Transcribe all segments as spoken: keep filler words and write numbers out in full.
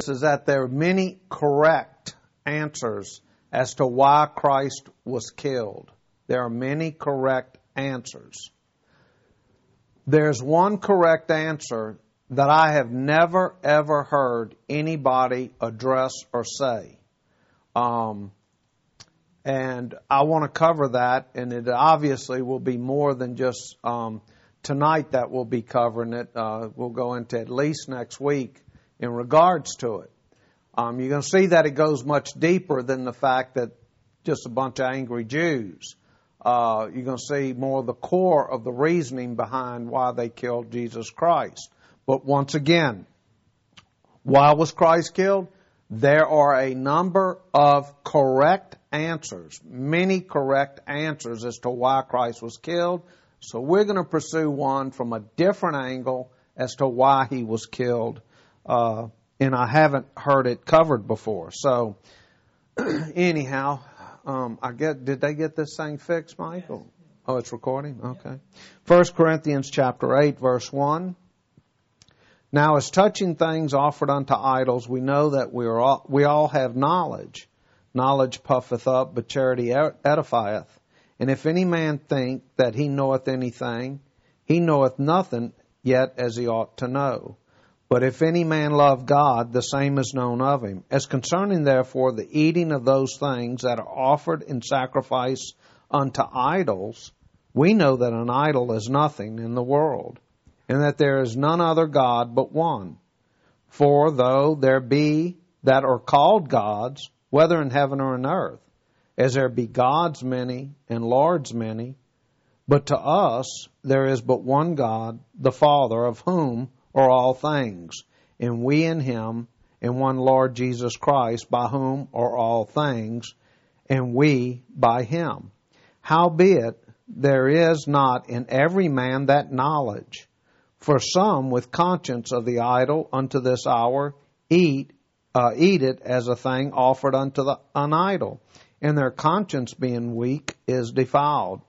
this is that there are many correct answers as to why Christ was killed. There are many correct answers. There's one correct answer that I have never, ever heard anybody address or say. Um, and I want to cover that, and it obviously will be more than just um, tonight that we'll be covering it. Uh, we'll go into at least next week in regards to it. Um, you're going to see that it goes much deeper than the fact that just a bunch of angry Jews. Uh, you're going to see more of the core of the reasoning behind why they killed Jesus Christ. But once again, why was Christ killed? There are a number of correct answers, many correct answers as to why Christ was killed. So we're going to pursue one from a different angle as to why he was killed. Uh, and I haven't heard it covered before. So anyhow, um, I get. Did they get this thing fixed, Michael? Oh, it's recording? Okay. First Corinthians chapter eight, verse one. Now, as touching things offered unto idols, we know that we are all, we all have knowledge. Knowledge puffeth up, but charity edifieth. And if any man think that he knoweth anything, he knoweth nothing yet as he ought to know. But if any man love God, the same is known of him. As concerning, therefore, the eating of those things that are offered in sacrifice unto idols, we know that an idol is nothing in the world, and that there is none other God but one. For though there be that are called gods, whether in heaven or in earth, as there be gods many and lords many, but to us there is but one God, the Father, of whom are all things, and we in him, and one Lord Jesus Christ, by whom are all things, and we by him. Howbeit there is not in every man that knowledge. For some with conscience of the idol unto this hour eat uh, eat it as a thing offered unto the, an idol, and their conscience being weak is defiled.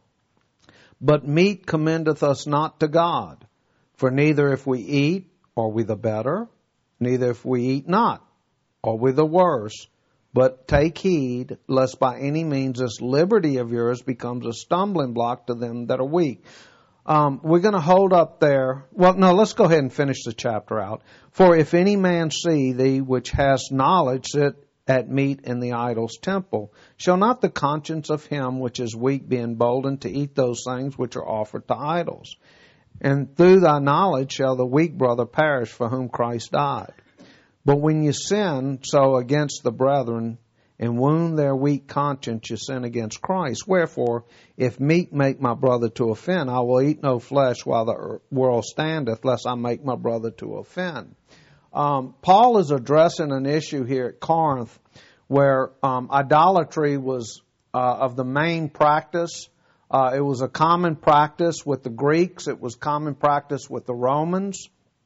But meat commendeth us not to God. For neither if we eat are we the better, neither if we eat not are we the worse. But take heed, lest by any means this liberty of yours becomes a stumbling block to them that are weak. Um, we're going to hold up there. Well, no, let's go ahead and finish the chapter out. For if any man see thee which has knowledge sit at meat in the idol's temple, shall not the conscience of him which is weak be emboldened to eat those things which are offered to idols? And through thy knowledge shall the weak brother perish for whom Christ died. But when you sin so against the brethren, and wound their weak conscience, you sin against Christ. Wherefore, if meat make my brother to offend, I will eat no flesh while the world standeth, lest I make my brother to offend. Um, Paul is addressing an issue here at Corinth where um, idolatry was uh, of the main practice. Uh, it was a common practice with the Greeks. It was common practice with the Romans.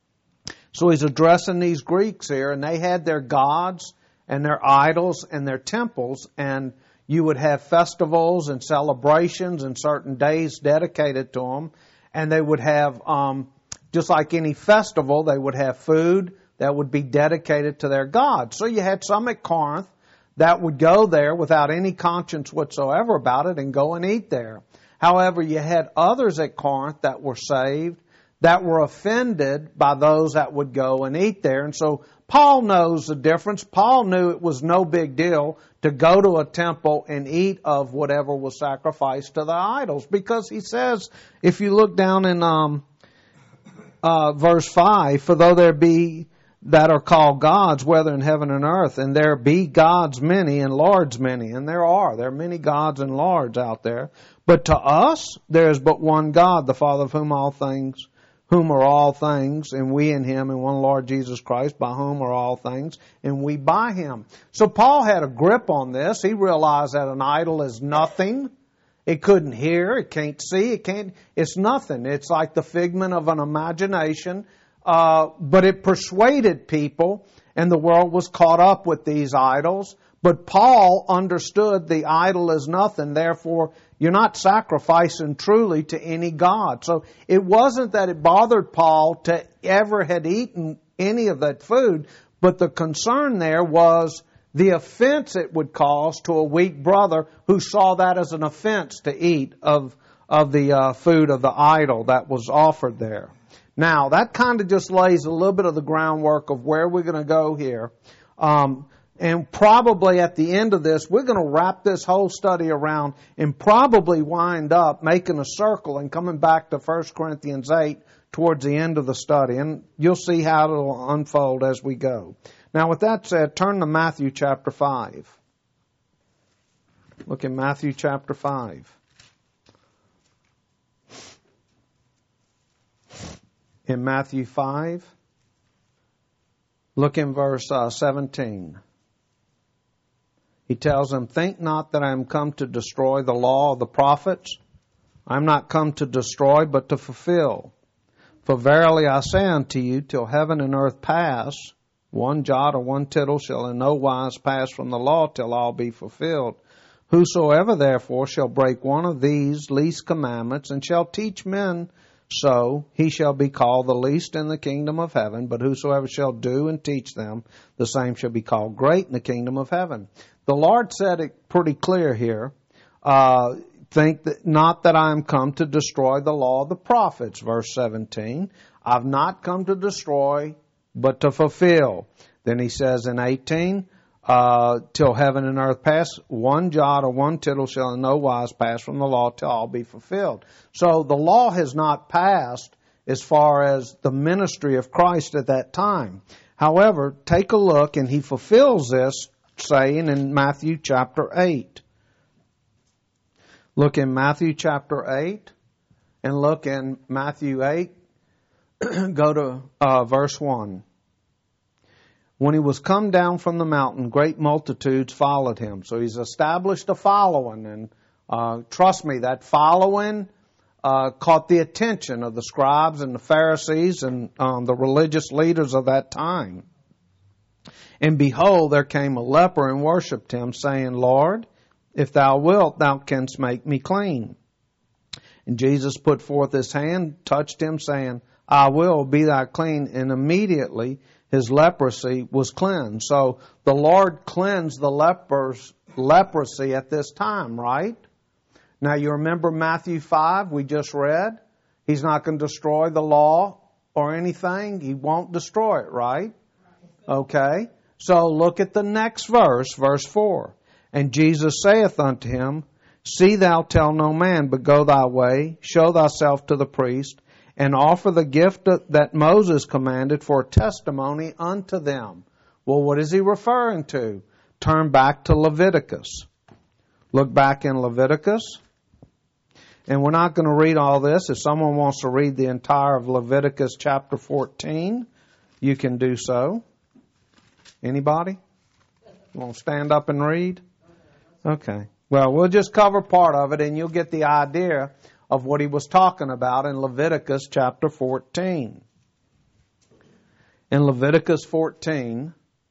So he's addressing these Greeks here, and they had their gods and their idols and their temples, and you would have festivals and celebrations and certain days dedicated to them, and they would have, um, just like any festival, they would have food that would be dedicated to their God. So you had some at Corinth that would go there without any conscience whatsoever about it and go and eat there. However, you had others at Corinth that were saved, that were offended by those that would go and eat there. And so Paul knows the difference. Paul knew it was no big deal to go to a temple and eat of whatever was sacrificed to the idols. Because he says, if you look down in um, uh, verse five, for though there be that are called gods, whether in heaven and earth, and there be gods many and lords many, and there are, there are many gods and lords out there. But to us, there is but one God, the Father of whom all things, whom are all things, and we in him, and one Lord Jesus Christ, by whom are all things, and we by him. So Paul had a grip on this. He realized that an idol is nothing. It couldn't hear, it can't see, it can't, it's nothing. It's like the figment of an imagination. Uh, but it persuaded people, and the world was caught up with these idols. But Paul understood the idol is nothing, therefore you're not sacrificing truly to any God. So it wasn't that it bothered Paul to ever had eaten any of that food, but But the concern there was the offense it would cause to a weak brother who saw that as an offense to eat of, of the uh, food of the idol that was offered there. Now, that kind of just lays a little bit of the groundwork of where we're going to go here. Um, and probably at the end of this, we're going to wrap this whole study around and probably wind up making a circle and coming back to First Corinthians eight towards the end of the study. And you'll see how it will unfold as we go. Now, with that said, turn to Matthew chapter five. Look in Matthew chapter five. In Matthew five, look in verse uh, seventeen. He tells them, "Think not that I am come to destroy the law of the prophets. I am not come to destroy, but to fulfill. For verily I say unto you, till heaven and earth pass, one jot or one tittle shall in no wise pass from the law till all be fulfilled. Whosoever therefore shall break one of these least commandments, and shall teach men so, he shall be called the least in the kingdom of heaven, but whosoever shall do and teach them, the same shall be called great in the kingdom of heaven." The Lord said it pretty clear here. Uh, think that, not that I am come to destroy the law of the prophets, verse seventeen. I've not come to destroy, but to fulfill. Then he says in eighteen, uh, till heaven and earth pass, one jot or one tittle shall in no wise pass from the law till all be fulfilled. So the law has not passed as far as the ministry of Christ at that time. However, take a look, and he fulfills this saying in Matthew chapter eight. Look in Matthew chapter eight, and look in Matthew eight, go to uh, verse one. "When he was come down from the mountain, great multitudes followed him." So he's established a following, and uh, trust me, that following uh, caught the attention of the scribes and the Pharisees and um, the religious leaders of that time. "And behold, there came a leper and worshipped him, saying, Lord, if thou wilt, thou canst make me clean. And Jesus put forth his hand, touched him, saying, I will, be thou clean. And immediately his leprosy was cleansed." So the Lord cleansed the leper's leprosy at this time, right? Now you remember Matthew five we just read? He's not going to destroy the law or anything. He won't destroy it, right? Okay. So look at the next verse, verse four. "And Jesus saith unto him, See thou tell no man, but go thy way, show thyself to the priest, and offer the gift that Moses commanded for testimony unto them." Well, what is he referring to? Turn back to Leviticus. Look back in Leviticus. And we're not going to read all this. If someone wants to read the entire of Leviticus chapter fourteen, you can do so. Anybody? You want to stand up and read? Okay. Well, we'll just cover part of it, and you'll get the idea of what he was talking about in Leviticus chapter fourteen. In Leviticus fourteen,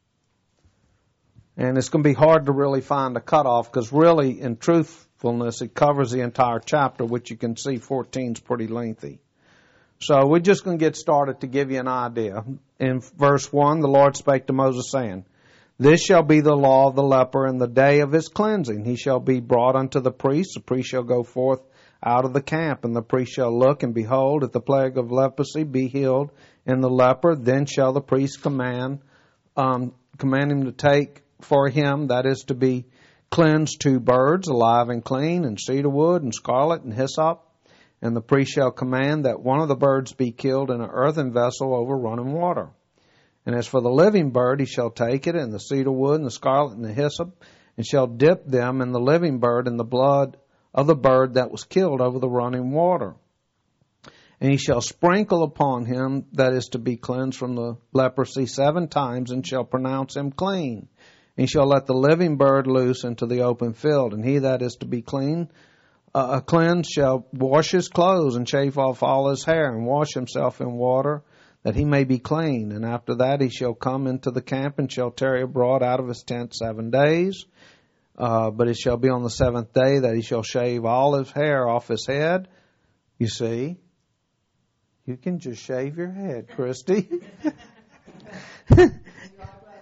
and it's going to be hard to really find a cutoff, because really, in truthfulness, it covers the entire chapter, which you can see fourteen is pretty lengthy. So we're just going to get started to give you an idea. In verse one, the Lord spake to Moses, saying, This shall be the law of the leper in the day of his cleansing. He shall be brought unto the priest. The priest shall go forth out of the camp, and the priest shall look, and behold, if the plague of leprosy be healed in the leper, then shall the priest command um, command him to take for him, that is to be cleansed, two birds, alive and clean, and cedar wood, and scarlet, and hyssop. And the priest shall command that one of the birds be killed in an earthen vessel over running water. And as for the living bird, he shall take it, and the cedar wood, and the scarlet, and the hyssop, and shall dip them in the living bird in the blood of the bird that was killed over the running water. And he shall sprinkle upon him that is to be cleansed from the leprosy seven times, and shall pronounce him clean. And he shall let the living bird loose into the open field. And he that is to be clean, uh, cleansed, shall wash his clothes, and shave off all his hair, and wash himself in water, that he may be clean. And after that he shall come into the camp, and shall tarry abroad out of his tent seven days. Uh, but it shall be on the seventh day that he shall shave all his hair off his head. You see, you can just shave your head, Christy.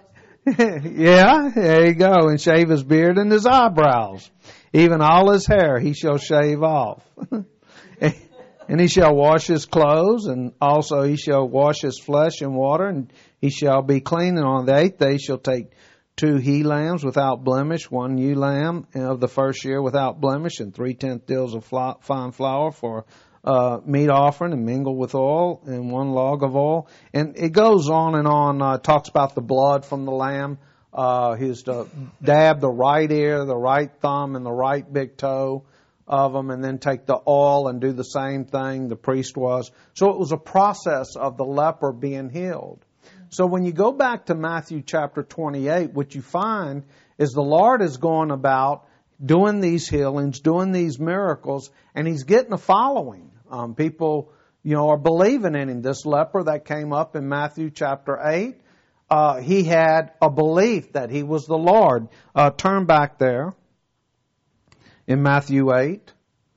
Yeah, there you go. And shave his beard and his eyebrows. Even all his hair he shall shave off. And he shall wash his clothes, and also he shall wash his flesh in water, and he shall be clean. And on the eighth day he shall take two he lambs without blemish, one ewe lamb of the first year without blemish, and three-tenth deals of fly, fine flour for uh, meat offering, and mingle with oil, and one log of oil. And it goes on and on, uh, talks about the blood from the lamb. Uh, he's to dab the right ear, the right thumb, and the right big toe of them, and then take the oil and do the same thing the priest was. So it was a process of the leper being healed. So when you go back to Matthew chapter twenty-eight, what you find is the Lord is going about doing these healings, doing these miracles, and He's getting a following. Um, people, you know, are believing in Him. This leper that came up in Matthew chapter eight, uh, he had a belief that He was the Lord. Uh, turn back there. In Matthew eight,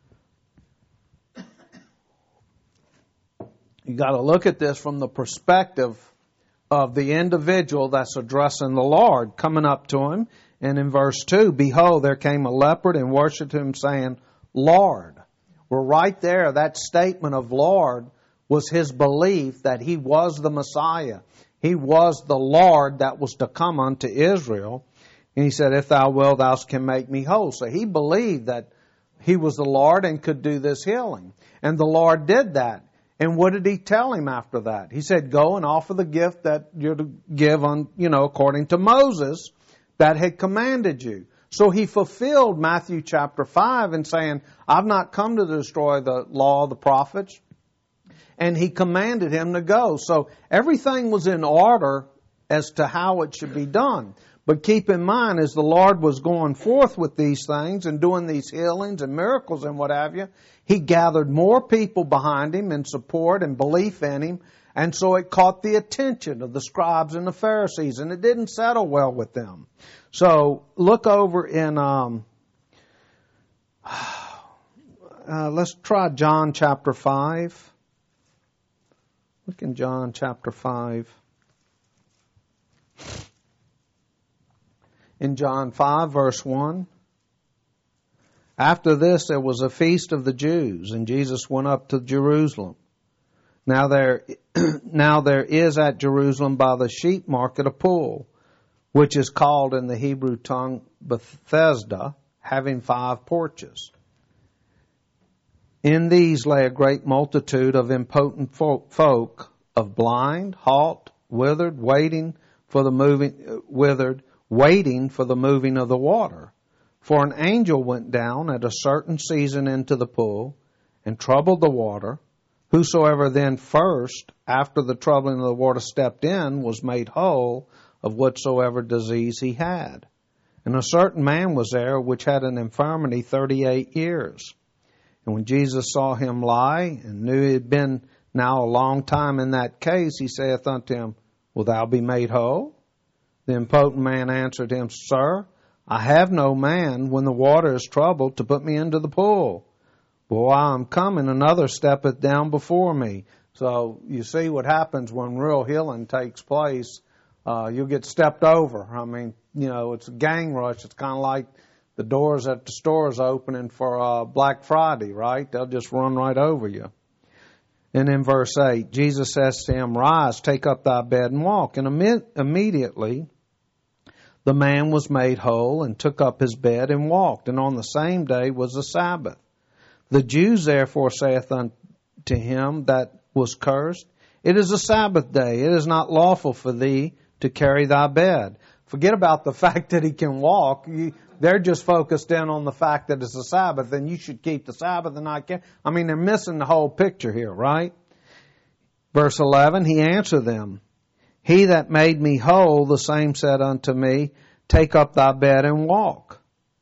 you got to look at this from the perspective of the individual that's addressing the Lord, coming up to Him. And in verse two, behold, there came a leopard and worshipped Him, saying, Lord. Well, right there, that statement of Lord was his belief that He was the Messiah. He was the Lord that was to come unto Israel. And he said, if thou wilt, thou can make me whole. So he believed that He was the Lord and could do this healing. And the Lord did that. And what did He tell him after that? He said, go and offer the gift that you're to give on, you know, according to Moses that had commanded you. So he fulfilled Matthew chapter five in saying, I've not come to destroy the law of the prophets. And He commanded him to go. So everything was in order as to how it should be done. But keep in mind, as the Lord was going forth with these things and doing these healings and miracles and what have you, He gathered more people behind Him in support and belief in Him. And so it caught the attention of the scribes and the Pharisees, and it didn't settle well with them. So look over in, um, uh, let's try John chapter five. Look in John chapter five. In John five, verse one, after this there was a feast of the Jews, and Jesus went up to Jerusalem. Now there, now there is at Jerusalem by the sheep market a pool, which is called in the Hebrew tongue Bethesda, having five porches. In these lay a great multitude of impotent folk, of blind, halt, withered, waiting for the moving, withered, waiting for the moving of the water. For an angel went down at a certain season into the pool and troubled the water. Whosoever then first, after the troubling of the water, stepped in, was made whole of whatsoever disease he had. And a certain man was there which had an infirmity thirty-eight years. And when Jesus saw him lie, and knew he had been now a long time in that case, he saith unto him, Wilt thou be made whole? The impotent man answered him, Sir, I have no man, when the water is troubled, to put me into the pool. But while I'm coming, another steppeth down before me. So you see what happens when real healing takes place. Uh, you'll get stepped over. I mean, you know, it's a gang rush. It's kind of like the doors at the stores opening for uh, Black Friday, right? They'll just run right over you. And in verse eight, Jesus says to him, Rise, take up thy bed and walk. And imme- immediately the man was made whole and took up his bed and walked. And on the same day was the Sabbath. The Jews therefore saith unto him that was cursed, It is a Sabbath day. It is not lawful for thee to carry thy bed. Forget about the fact that he can walk. You, they're just focused in on the fact that it's a Sabbath, and you should keep the Sabbath and not carry. I mean, they're missing the whole picture here, right? Verse eleven, he answered them, He that made me whole, the same said unto me, Take up thy bed and walk.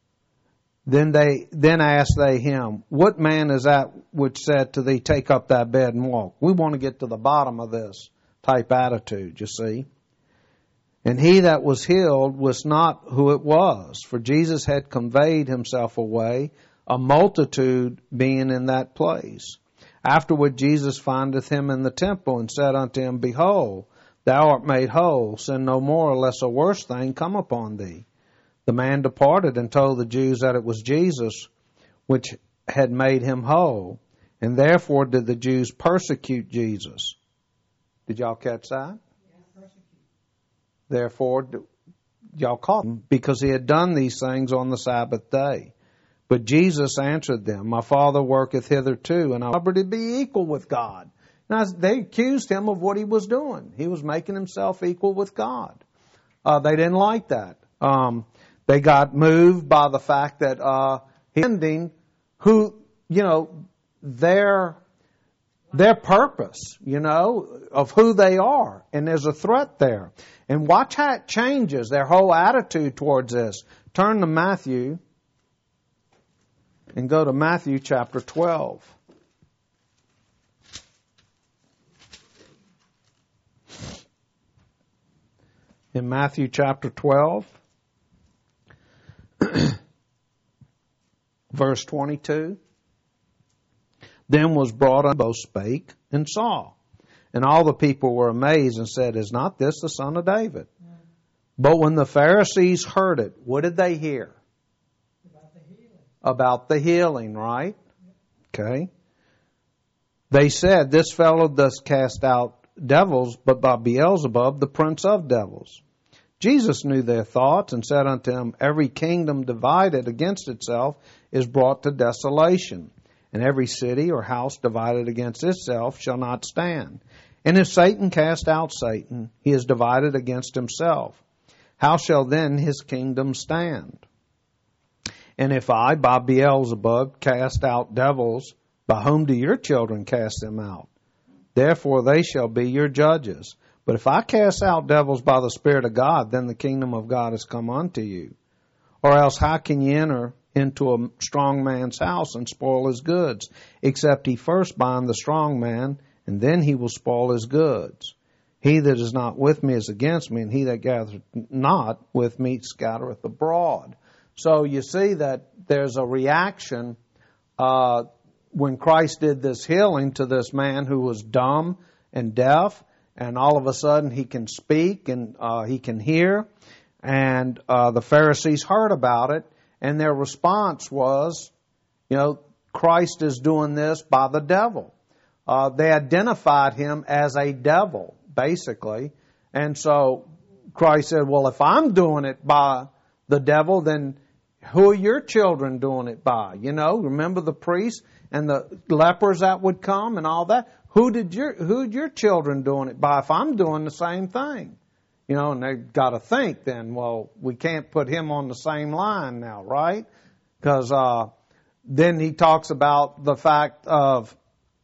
Then they then asked they him, What man is that which said to thee, Take up thy bed and walk? We want to get to the bottom of this type attitude, you see. And he that was healed was not who it was, for Jesus had conveyed himself away, a multitude being in that place. Afterward Jesus findeth him in the temple, and said unto him, Behold, thou art made whole. Sin no more, lest a worse thing come upon thee. The man departed and told the Jews that it was Jesus which had made him whole. And therefore did the Jews persecute Jesus. Did y'all catch that? Yeah, therefore, y'all caught him because he had done these things on the Sabbath day. But Jesus answered them, My Father worketh hitherto, and I am to be equal with God. Now, they accused him of what he was doing. He was making himself equal with God. Uh, they didn't like that. Um, they got moved by the fact that uh, he ending who, you know, their their purpose, you know, of who they are. And there's a threat there. And watch how it changes their whole attitude towards this. Turn to Matthew and go to Matthew chapter twelve. In Matthew chapter twelve, verse twenty-two, then was brought unto both spake and saw. And all the people were amazed and said, Is not this the son of David? Yeah. But when the Pharisees heard it, what did they hear? About the healing. About the healing, right? Yeah. Okay. They said, This fellow does cast out devils, but by Beelzebub, the prince of devils. Jesus knew their thoughts and said unto him, Every kingdom divided against itself is brought to desolation, and every city or house divided against itself shall not stand. And if Satan cast out Satan, he is divided against himself. How shall then his kingdom stand? And if I, by Beelzebub, cast out devils, by whom do your children cast them out? Therefore they shall be your judges. But if I cast out devils by the Spirit of God, then the kingdom of God is come unto you. Or else how can ye enter into a strong man's house and spoil his goods, except he first bind the strong man, and then he will spoil his goods? He that is not with me is against me, and he that gathereth not with me scattereth abroad. So you see that there's a reaction uh, when Christ did this healing to this man who was dumb and deaf, and all of a sudden he can speak and uh, he can hear, and uh, the Pharisees heard about it, and their response was, you know, Christ is doing this by the devil. Uh, they identified him as a devil, basically. And so Christ said, well, if I'm doing it by the devil, then who are your children doing it by? You know, remember the priests and the lepers that would come and all that? Who did your, who'd your children doing it by if I'm doing the same thing? You know, and they've got to think then, well, we can't put him on the same line now, right? Because uh, then he talks about the fact of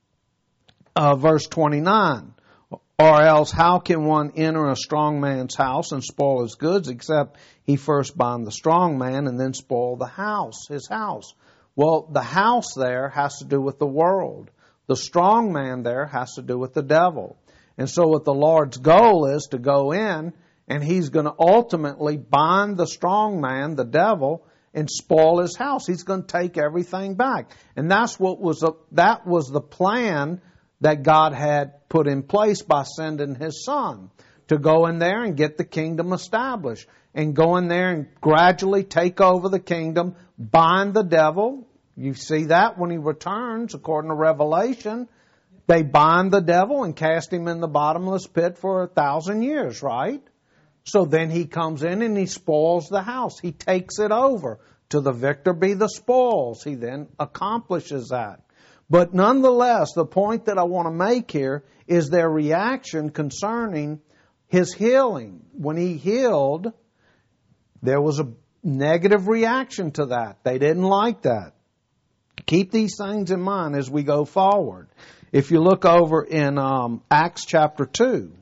uh, verse twenty-nine. Or else how can one enter a strong man's house and spoil his goods, except he first bind the strong man and then spoil the house, his house? Well, the house there has to do with the world. The strong man there has to do with the devil. And so what the Lord's goal is to go in, and He's going to ultimately bind the strong man, the devil, and spoil his house. He's going to take everything back. And that's what was a, that was the plan that God had put in place by sending His Son to go in there and get the kingdom established, and go in there and gradually take over the kingdom, bind the devil. You see that when He returns, according to Revelation. They bind the devil and cast him in the bottomless pit for a thousand years, right? So then he comes in and he spoils the house. He takes it over. To the victor be the spoils. He then accomplishes that. But nonetheless, the point that I want to make here is their reaction concerning His healing. When He healed, there was a negative reaction to that. They didn't like that. Keep these things in mind as we go forward. If you look over in um, Acts chapter two,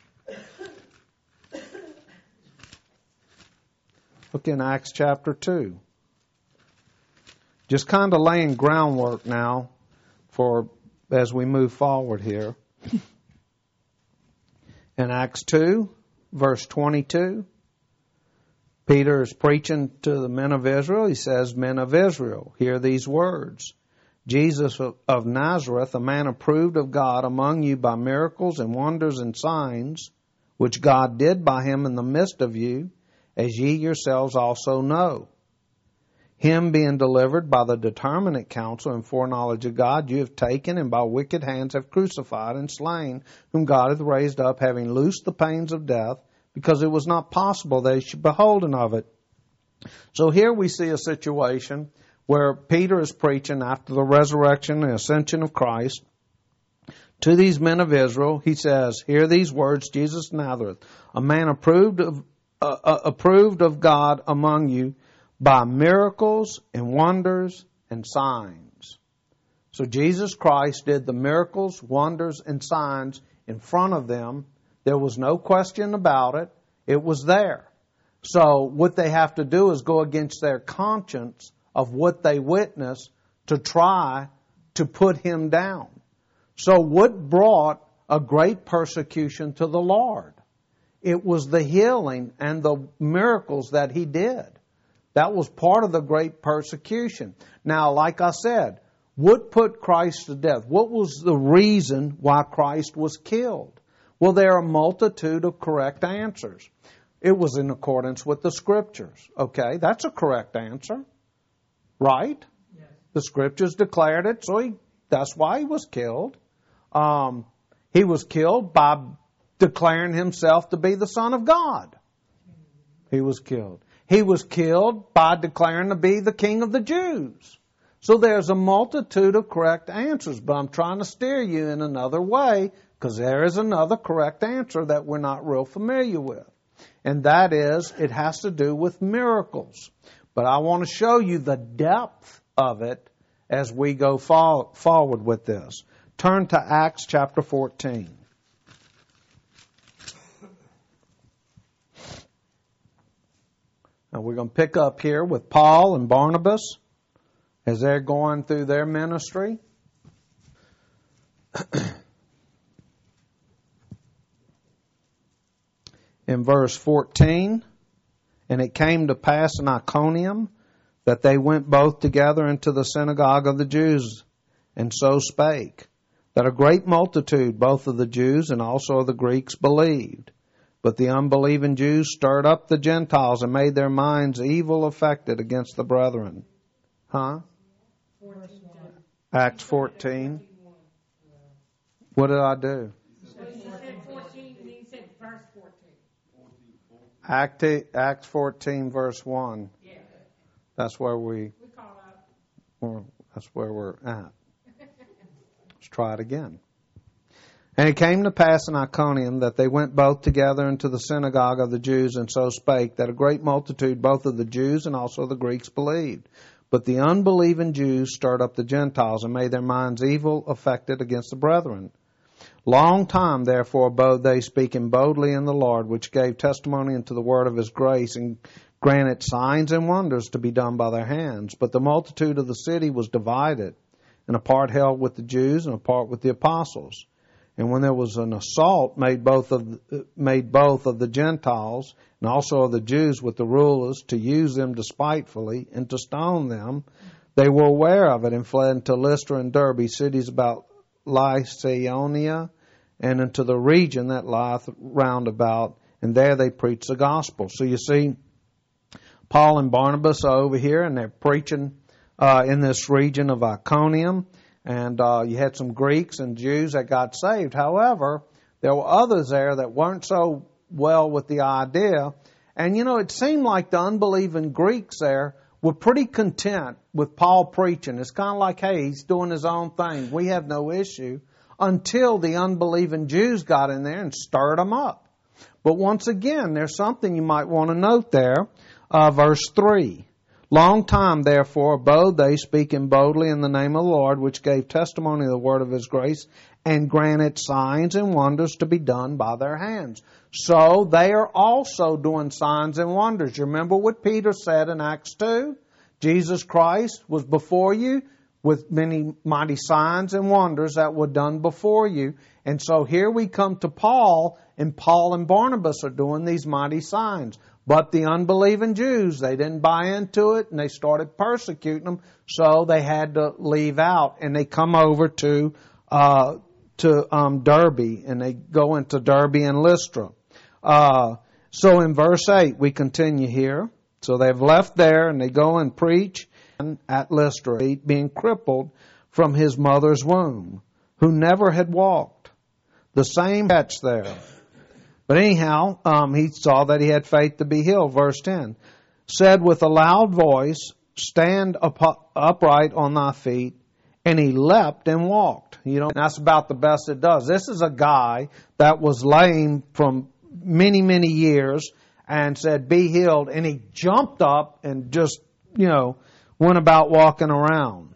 look in Acts chapter two. Just kind of laying groundwork now for as we move forward here. In Acts two, verse twenty-two, Peter is preaching to the men of Israel. He says, Men of Israel, hear these words. Jesus of Nazareth, a man approved of God among you by miracles and wonders and signs, which God did by him in the midst of you, as ye yourselves also know. Him being delivered by the determinate counsel and foreknowledge of God, you have taken, and by wicked hands have crucified and slain, whom God hath raised up, having loosed the pains of death, because it was not possible they should be holden of it. So here we see a situation where Peter is preaching after the resurrection and ascension of Christ to these men of Israel. He says, "Hear these words, Jesus of Nazareth, a man approved of uh, uh, approved of God among you by miracles and wonders and signs." So Jesus Christ did the miracles, wonders, and signs in front of them. There was no question about it. It was there. So what they have to do is go against their conscience of what they witnessed to try to put him down. So what brought a great persecution to the Lord? It was the healing and the miracles that he did. That was part of the great persecution. Now, like I said, what put Christ to death? What was the reason why Christ was killed? Well, there are a multitude of correct answers. It was in accordance with the Scriptures. Okay, that's a correct answer. Right? Yes. The Scriptures declared it, so he, that's why he was killed. Um, he was killed by declaring himself to be the Son of God. He was killed. He was killed by declaring to be the King of the Jews. So there's a multitude of correct answers, but I'm trying to steer you in another way because there is another correct answer that we're not real familiar with. And that is, it has to do with miracles. But I want to show you the depth of it as we go for, forward with this. Turn to Acts chapter fourteen. Now we're going to pick up here with Paul and Barnabas as they're going through their ministry. In verse fourteen, "And it came to pass in Iconium that they went both together into the synagogue of the Jews, and so spake, that a great multitude, both of the Jews and also of the Greeks, believed. But the unbelieving Jews stirred up the Gentiles and made their minds evil affected against the brethren." Huh? Acts fourteen. What did I do? Act, Acts fourteen, verse one. Yeah. That's where we, we call out. That's where we're at. Let's try it again. "And it came to pass in Iconium that they went both together into the synagogue of the Jews, and so spake, that a great multitude, both of the Jews and also the Greeks, believed. But the unbelieving Jews stirred up the Gentiles and made their minds evil affected against the brethren. Long time, therefore, abode they, speaking boldly in the Lord, which gave testimony unto the word of his grace, and granted signs and wonders to be done by their hands. But the multitude of the city was divided, and a part held with the Jews, and a part with the apostles. And when there was an assault made both of made both of the Gentiles and also of the Jews with the rulers, to use them despitefully and to stone them, they were aware of it, and fled into Lystra and Derbe, cities about Lycaonia, and into the region that lieth round about, and there they preached the gospel." So you see, Paul and Barnabas are over here, and they're preaching uh, in this region of Iconium, and uh, you had some Greeks and Jews that got saved. However, there were others there that weren't so well with the idea, and you know, it seemed like the unbelieving Greeks there were pretty content with Paul preaching. It's kind of like, hey, he's doing his own thing. We have no issue. Until the unbelieving Jews got in there and stirred them up. But once again, there's something you might want to note there. Uh, verse three. "Long time, therefore, abode they, speaking boldly in the name of the Lord, which gave testimony of the word of his grace, and granted signs and wonders to be done by their hands." So they are also doing signs and wonders. You remember what Peter said in Acts two? Jesus Christ was before you with many mighty signs and wonders that were done before you. And so here we come to Paul, and Paul and Barnabas are doing these mighty signs. But the unbelieving Jews, they didn't buy into it, and they started persecuting them, so they had to leave out. And they come over to uh, to um, Derbe, and they go into Derbe and Lystra. Uh, so in verse eight, we continue here. So they've left there and they go and preach at Lystra, being crippled from his mother's womb, who never had walked. The same catch there. But anyhow, um, he saw that he had faith to be healed. Verse ten, said with a loud voice, stand up, upright on thy feet. And he leapt and walked. You know, and that's about the best it does. This is a guy that was lame from many, many years and said, be healed. And he jumped up and just, you know, went about walking around.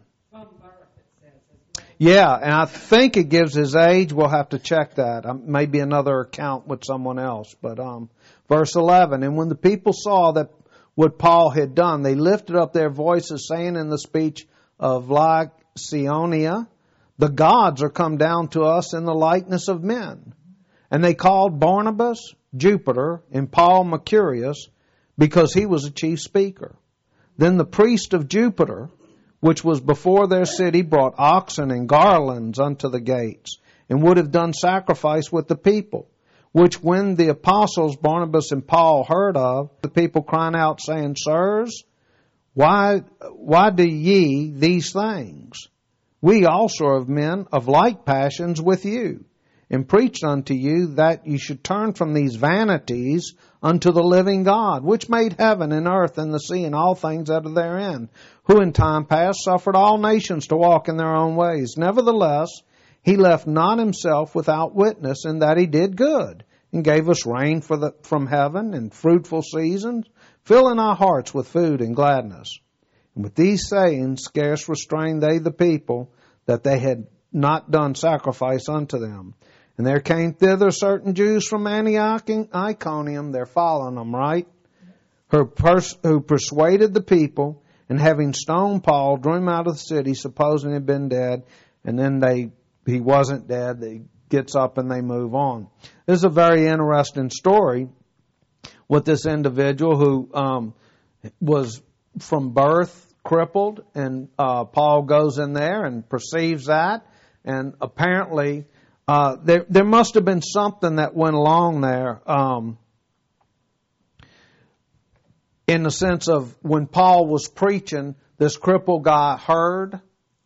Yeah, and I think it gives his age. We'll have to check that. Um, maybe another account with someone else. But um, verse eleven, and when the people saw that what Paul had done, they lifted up their voices, saying in the speech of Lycaonia, the gods are come down to us in the likeness of men. And they called Barnabas Jupiter and Paul Mercurius, because he was a chief speaker. Then the priest of Jupiter, which was before their city, brought oxen and garlands unto the gates, and would have done sacrifice with the people. Which when the apostles Barnabas and Paul heard of, the people crying out, saying, Sirs, why, why do ye these things? We also are men of like passions with you, and preached unto you that you should turn from these vanities unto the living God, which made heaven and earth and the sea and all things that are therein, who in time past suffered all nations to walk in their own ways. Nevertheless, he left not himself without witness, in that he did good, and gave us rain for the, from heaven and fruitful seasons, filling our hearts with food and gladness. And with these sayings scarce restrained they the people, that they had not done sacrifice unto them. And there came thither certain Jews from Antioch and Iconium, they're following them, right? Who, pers- who persuaded the people, and having stoned Paul, drew him out of the city, supposing he had been dead. And then they he wasn't dead. He gets up and they move on. This is a very interesting story with this individual who um, was from birth crippled, and uh, Paul goes in there and perceives that, and apparently uh, there there must have been something that went along there. Um, in the sense of when Paul was preaching, this crippled guy heard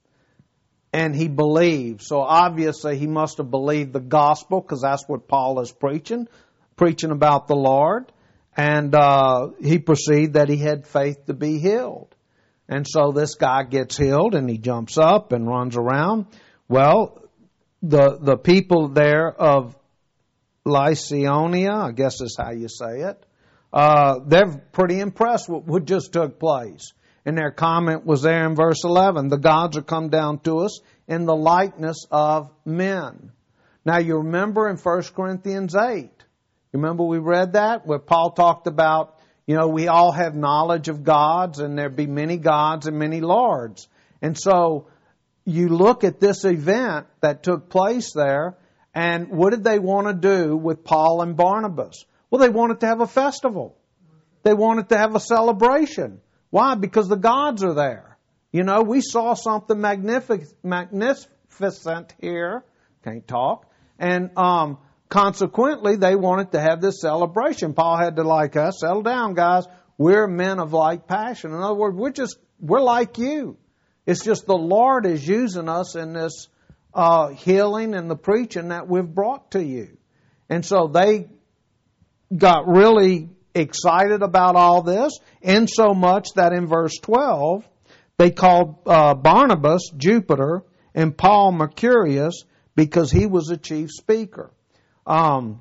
and he believed. So obviously he must have believed the gospel, because that's what Paul is preaching, preaching about the Lord. And uh, he perceived that he had faith to be healed. And so this guy gets healed and he jumps up and runs around. Well, the the people there of Lycaonia, I guess is how you say it, Uh, they're pretty impressed with what just took place. And their comment was there in verse eleven. The gods are come down to us in the likeness of men. Now you remember in First Corinthians eight, you remember we read that where Paul talked about, you know, we all have knowledge of gods, and there be many gods and many lords. And so you look at this event that took place there, and what did they want to do with Paul and Barnabas? Well, they wanted to have a festival. They wanted to have a celebration. Why? Because the gods are there. You know, we saw something magnific- magnificent here. Can't talk. And um, consequently, they wanted to have this celebration. Paul had to like us, settle down, guys. We're men of like passion. In other words, we're just, we're like you. It's just the Lord is using us in this uh, healing and the preaching that we've brought to you. And so they got really excited about all this, in so much that in verse twelve, they called uh, Barnabas Jupiter and Paul Mercurius, because he was a chief speaker. Um,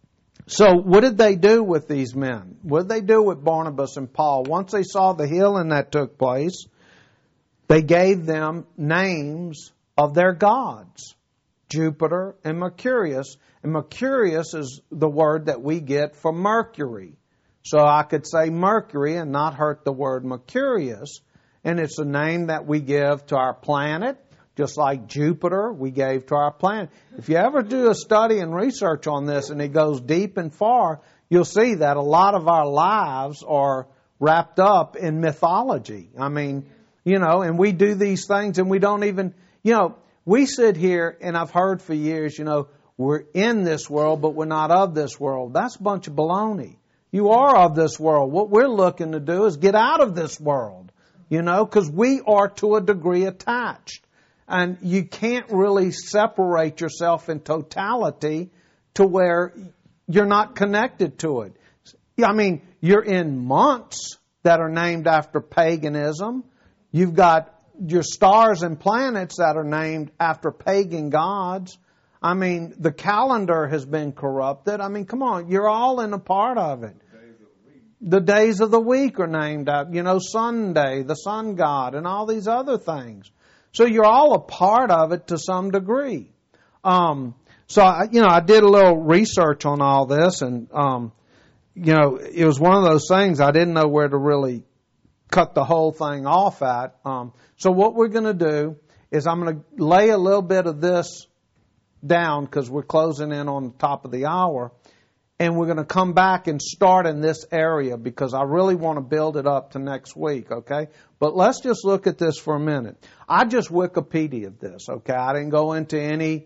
so what did they do with these men? What did they do with Barnabas and Paul? Once they saw the healing that took place, they gave them names of their gods, Jupiter and Mercurius. And Mercurius is the word that we get for Mercury. So I could say Mercury and not hurt the word Mercurius. And it's a name that we give to our planet, just like Jupiter we gave to our planet. If you ever do a study and research on this, and it goes deep and far, you'll see that a lot of our lives are wrapped up in mythology. I mean, you know, and we do these things and we don't even, you know, we sit here, and I've heard for years, you know, we're in this world, but we're not of this world. That's a bunch of baloney. You are of this world. What we're looking to do is get out of this world, you know, because we are to a degree attached. And you can't really separate yourself in totality to where you're not connected to it. I mean, you're in months that are named after paganism. You've got your stars and planets that are named after pagan gods. I mean, the calendar has been corrupted. I mean, come on, you're all in a part of it. The days of the week are named after, you know, Sunday, the sun god, and all these other things. So you're all a part of it to some degree. Um, so, I, you know, I did a little research on all this, and, um, you know, it was one of those things I didn't know where to really cut the whole thing off at. Um, so what we're going to do is I'm going to lay a little bit of this down because we're closing in on the top of the hour, and we're going to come back and start in this area because I really want to build it up to next week, okay? But let's just look at this for a minute. I just Wikipedia'd this, okay? I didn't go into any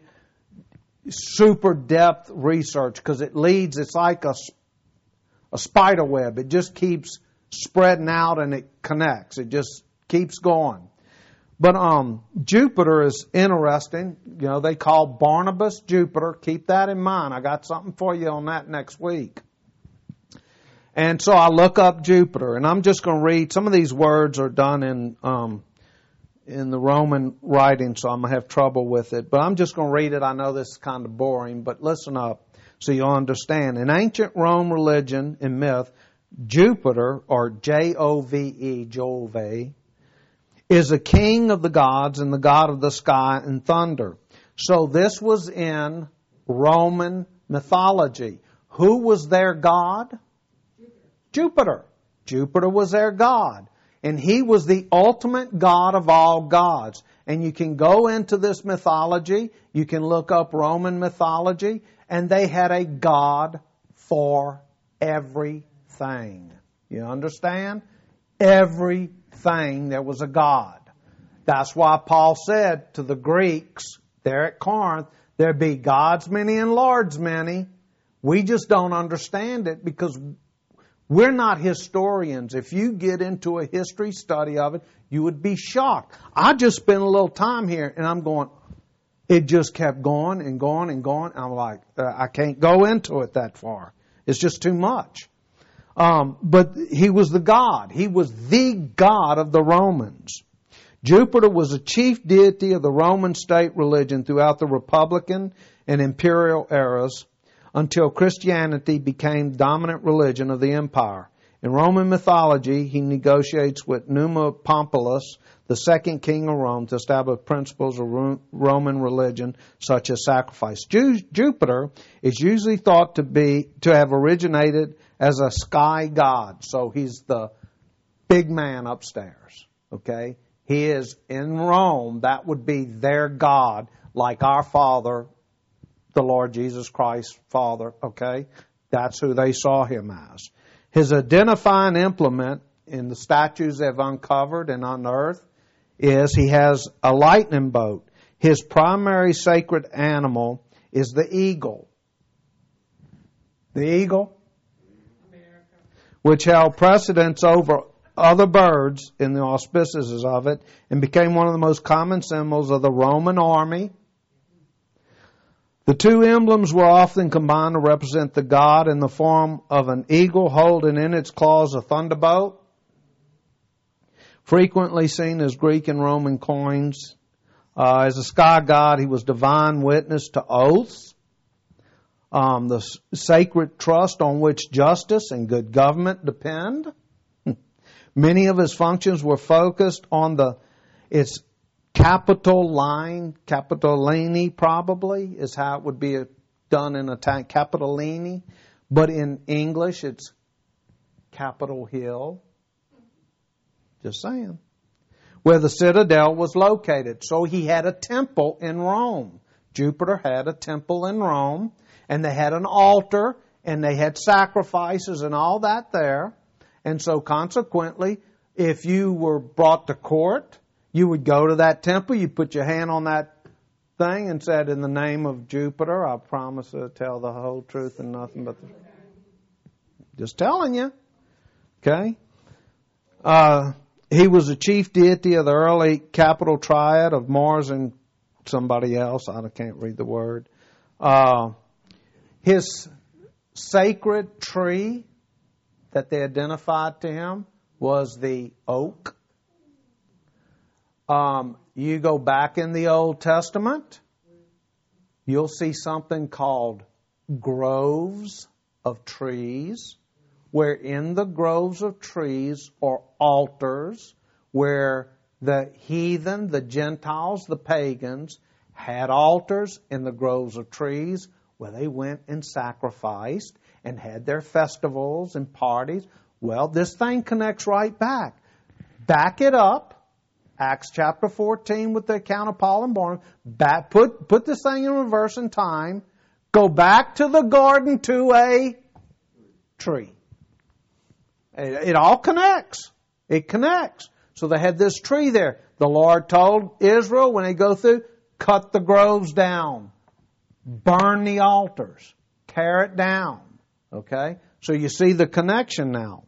super depth research because it leads, it's like a, a spider web. It just keeps spreading out and it connects. It just keeps going. But um, Jupiter is interesting. You know, they call Barnabas Jupiter. Keep that in mind. I got something for you on that next week. And so I look up Jupiter, and I'm just going to read. Some of these words are done in um, in the Roman writing, so I'm going to have trouble with it. But I'm just going to read it. I know this is kind of boring, but listen up so you'll understand. In ancient Rome religion and myth, Jupiter, or J O V E, Jove, is a king of the gods and the god of the sky and thunder. So this was in Roman mythology. Who was their god? Jupiter. Jupiter was their god. And he was the ultimate god of all gods. And you can go into this mythology, you can look up Roman mythology, and they had a god for everything. You understand? Everything there was a god. That's why Paul said to the Greeks there at Corinth, there be gods many and lords many. We just don't understand it because we're not historians. If you get into a history study of it, you would be shocked. I just spent a little time here and I'm going, it just kept going and going and going. I'm like, uh, I can't go into it that far. It's just too much. Um, but he was the god. He was the god of the Romans. Jupiter was a chief deity of the Roman state religion throughout the Republican and imperial eras until Christianity became the dominant religion of the empire. In Roman mythology, he negotiates with Numa Pompilius, the second king of Rome, to establish principles of Roman religion such as sacrifice. Ju- Jupiter is usually thought to be to have originated as a sky god. So he's the big man upstairs. Okay? He is in Rome. That would be their god, like our Father, the Lord Jesus Christ, Father. Okay? That's who they saw him as. His identifying implement in the statues they've uncovered and unearthed is he has a lightning bolt. His primary sacred animal is the eagle. The eagle, which held precedence over other birds in the auspices of it and became one of the most common symbols of the Roman army. The two emblems were often combined to represent the god in the form of an eagle holding in its claws a thunderbolt, frequently seen as Greek and Roman coins. Uh, as a sky god, he was divine witness to oaths, um, the s- sacred trust on which justice and good government depend. Many of his functions were focused on the its capital line, Capitolini probably is how it would be done in Italian, Capitolini, but in English it's Capitol Hill. Just saying. Where the citadel was located. So he had a temple in Rome. Jupiter had a temple in Rome, and they had an altar, and they had sacrifices and all that there. And so consequently, if you were brought to court, you would go to that temple, you put your hand on that thing and said, in the name of Jupiter, I promise to tell the whole truth and nothing but the... Just telling you. Okay? Uh, he was the chief deity of the early capital triad of Mars and somebody else. I can't read the word. Uh, his sacred tree that they identified to him was the oak. Um, you go back in the Old Testament, you'll see something called groves of trees, where in the groves of trees are altars where the heathen, the Gentiles, the pagans had altars in the groves of trees where they went and sacrificed and had their festivals and parties. Well, this thing connects right back. Back it up. Acts chapter fourteen with the account of Paul and Barnabas. Back, put, put this thing in reverse in time. Go back to the garden to a tree. It, it all connects. It connects. So they had this tree there. The Lord told Israel when they go through, cut the groves down. Burn the altars. Tear it down. Okay? So you see the connection now.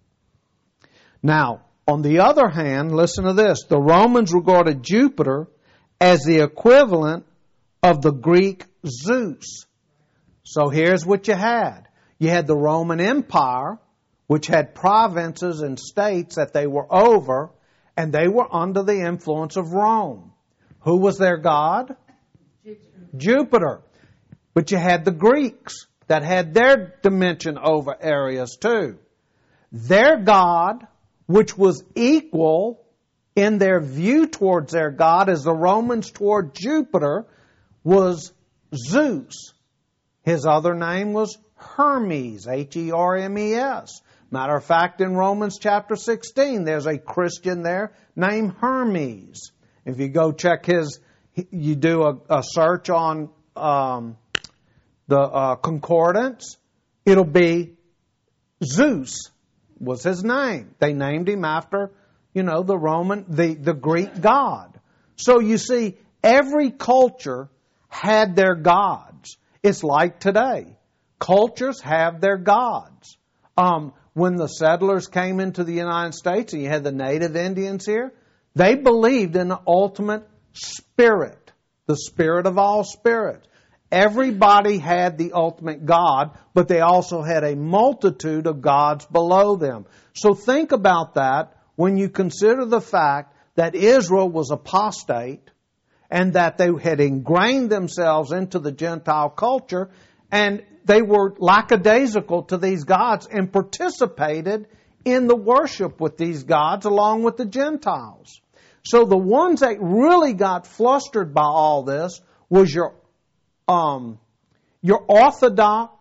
Now, on the other hand, listen to this. The Romans regarded Jupiter as the equivalent of the Greek Zeus. So here's what you had. You had the Roman Empire, which had provinces and states that they were over, and they were under the influence of Rome. Who was their god? Jupiter. Jupiter. But you had the Greeks that had their dimension over areas too. Their god, which was equal in their view towards their God as the Romans toward Jupiter, was Zeus. His other name was Hermes, H E R M E S. Matter of fact, in Romans chapter sixteen, there's a Christian there named Hermes. If you go check his, you do a, a search on um, the uh, concordance, it'll be Zeus. Was his name. They named him after, you know, the Roman, the, the Greek god. So you see, every culture had their gods. It's like today. Cultures have their gods. Um, when the settlers came into the United States and you had the native Indians here, they believed in the ultimate spirit, the spirit of all spirits. Everybody had the ultimate God, but they also had a multitude of gods below them. So think about that when you consider the fact that Israel was apostate and that they had ingrained themselves into the Gentile culture and they were lackadaisical to these gods and participated in the worship with these gods along with the Gentiles. So the ones that really got flustered by all this was your Um, your Orthodox,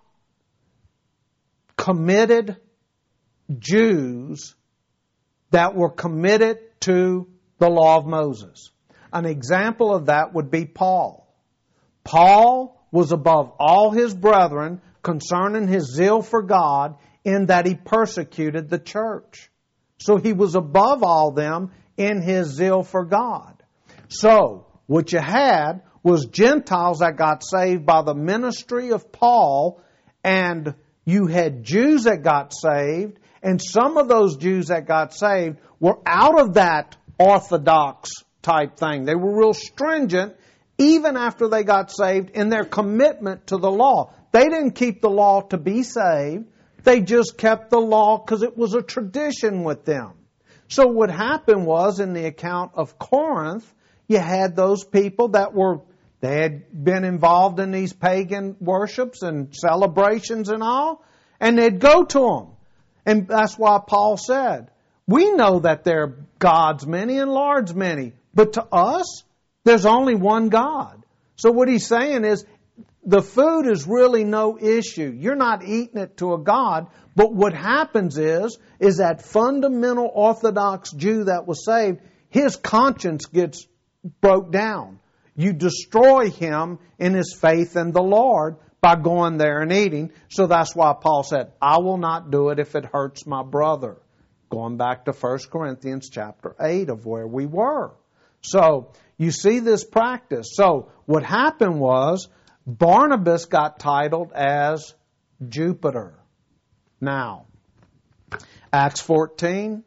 committed Jews that were committed to the law of Moses. An example of that would be Paul. Paul was above all his brethren concerning his zeal for God in that he persecuted the church. So he was above all them in his zeal for God. So, what you had was Gentiles that got saved by the ministry of Paul, and you had Jews that got saved, and some of those Jews that got saved were out of that Orthodox type thing. They were real stringent even after they got saved in their commitment to the law. They didn't keep the law to be saved. They just kept the law because it was a tradition with them. So what happened was, in the account of Corinth, you had those people that were, they had been involved in these pagan worships and celebrations and all, and they'd go to them. And that's why Paul said, we know that there are gods many and lords many, but to us, there's only one God. So what he's saying is, the food is really no issue. You're not eating it to a God, but what happens is, is that fundamental Orthodox Jew that was saved, his conscience gets broke down. You destroy him in his faith in the Lord by going there and eating. So that's why Paul said, I will not do it if it hurts my brother. Going back to First Corinthians chapter eight of where we were. So you see this practice. So what happened was Barnabas got titled as Jupiter. Now, Acts fourteen,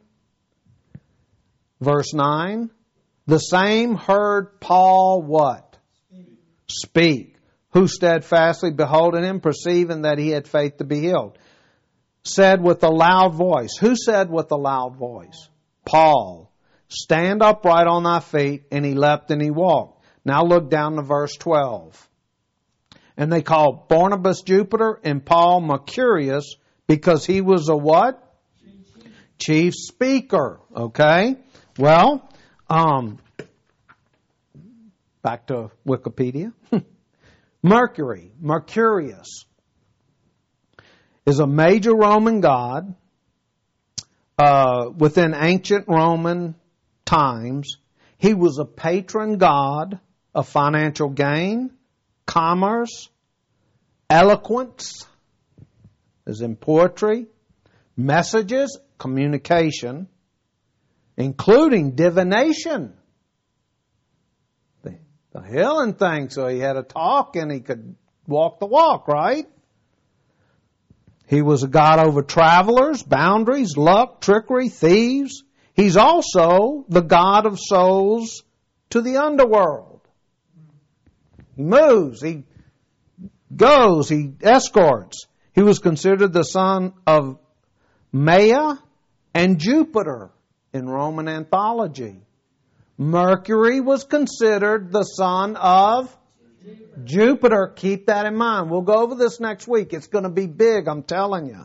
verse nine, the same heard Paul what? Speak. Who steadfastly beholding him, perceiving that he had faith to be healed, said with a loud voice. Who said with a loud voice? Paul. Stand upright on thy feet, and he leapt and he walked. Now look down to verse twelve. And they called Barnabas Jupiter and Paul Mercurius because he was a what? Chief speaker. Okay? Well, um, back to Wikipedia. Mercury, Mercurius, is a major Roman god uh, within ancient Roman times. He was a patron god of financial gain, commerce, eloquence, as in poetry, messages, communication, including divination. The, the healing thing, so he had a talk and he could walk the walk, right? He was a god over travelers, boundaries, luck, trickery, thieves. He's also the god of souls to the underworld. He moves, he goes, he escorts. He was considered the son of Maia and Jupiter in Roman anthology. Mercury was considered the son of Jupiter. Jupiter. Keep that in mind. We'll go over this next week. It's going to be big, I'm telling you.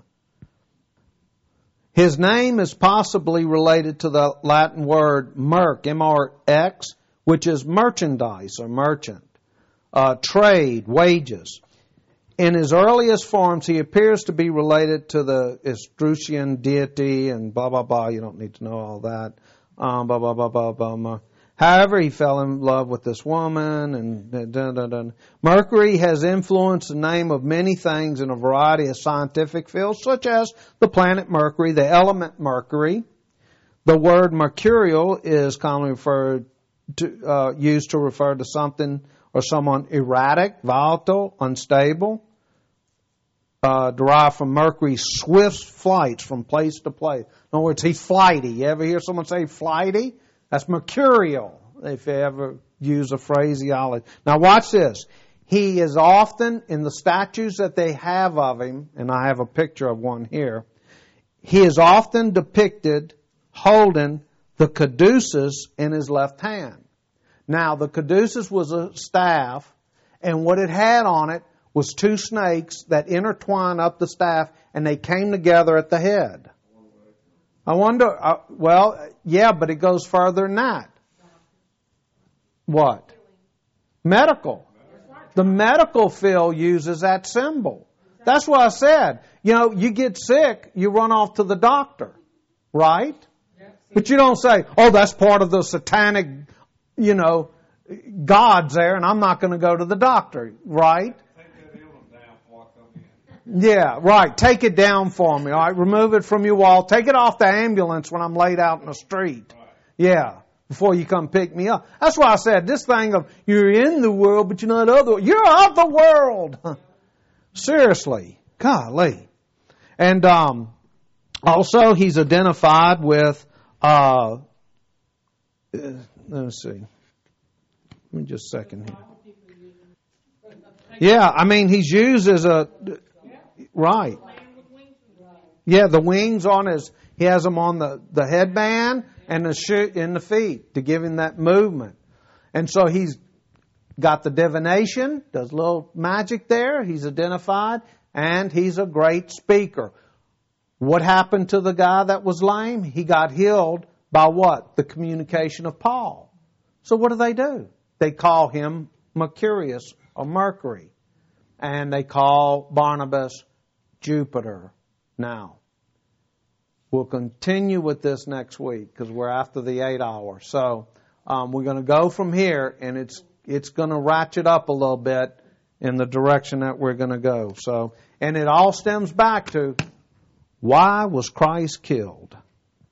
His name is possibly related to the Latin word merc, M R X, which is merchandise or merchant, uh, trade, wages. In his earliest forms, he appears to be related to the Etruscan deity and blah, blah, blah. You don't need to know all that. Um, blah, blah, blah, blah, blah, blah. However, he fell in love with this woman. and dun, dun, dun. Mercury has influenced the name of many things in a variety of scientific fields, such as the planet Mercury, the element Mercury. The word mercurial is commonly referred to, uh, used to refer to something or someone erratic, volatile, unstable. Uh, derived from Mercury's swift flights from place to place. In other words, he's flighty. You ever hear someone say flighty? That's mercurial, if you ever use a phraseology. Now watch this. He is often, in the statues that they have of him, and I have a picture of one here, he is often depicted holding the caduceus in his left hand. Now, the caduceus was a staff, and what it had on it was two snakes that intertwined up the staff, and they came together at the head. I wonder, uh, well, yeah, but it goes further than that. What? Medical. The medical field uses that symbol. That's what I said. You know, you get sick, you run off to the doctor, right? But you don't say, oh, that's part of the satanic, you know, gods there, and I'm not going to go to the doctor, right? Yeah, right. Take it down for me. All right, remove it from your wall. Take it off the ambulance when I'm laid out in the street. Yeah, before you come pick me up. That's why I said this thing of you're in the world, but you're not of the world. You're of the world. Seriously, golly. And um, also, he's identified with. Uh, let me see. Let me just a second here. Yeah, I mean, he's used as a. Right. Yeah, the wings on his, he has them on the, the headband and the shoe in the feet to give him that movement. And so he's got the divination, does a little magic there, he's identified, and he's a great speaker. What happened to the guy that was lame? He got healed by what? The communication of Paul. So what do they do? They call him Mercurius or Mercury. And they call Barnabas Jupiter. Now, we'll continue with this next week because we're after the eight hour. So um, we're going to go from here, and it's it's going to ratchet up a little bit in the direction that we're going to go. So, and it all stems back to why was Christ killed?